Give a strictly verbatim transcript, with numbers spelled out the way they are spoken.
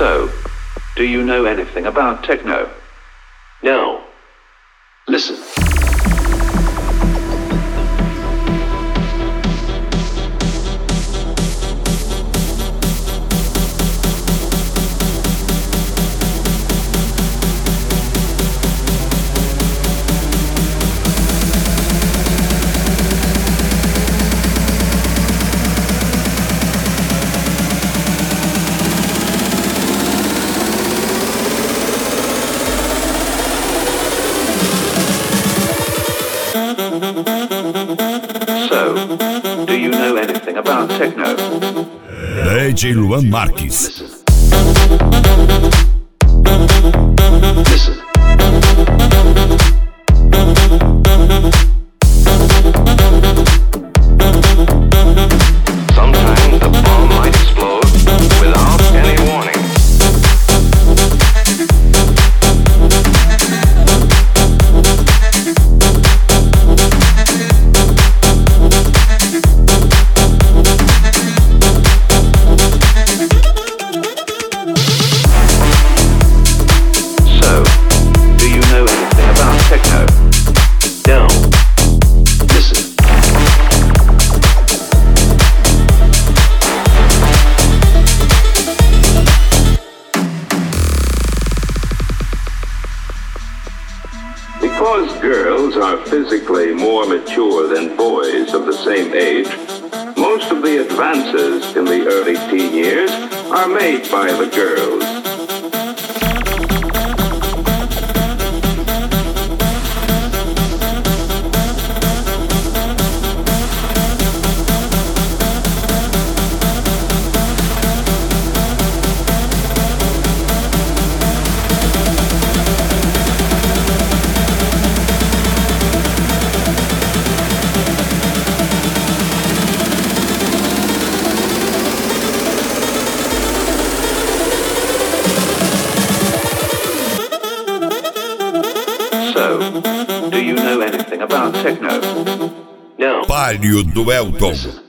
So, do you know anything about techno? No. Listen. So, do you know anything about techno? D J Luan Marques. Listen. Sometimes the bomb might explode without any warning. So, do you know anything about techno? No. Listen. Because girls are physically more mature than boys of the same age, most of the advances in the early teen years are made by the girls. So, do you know anything about techno? No. Palio do Elton. Listen.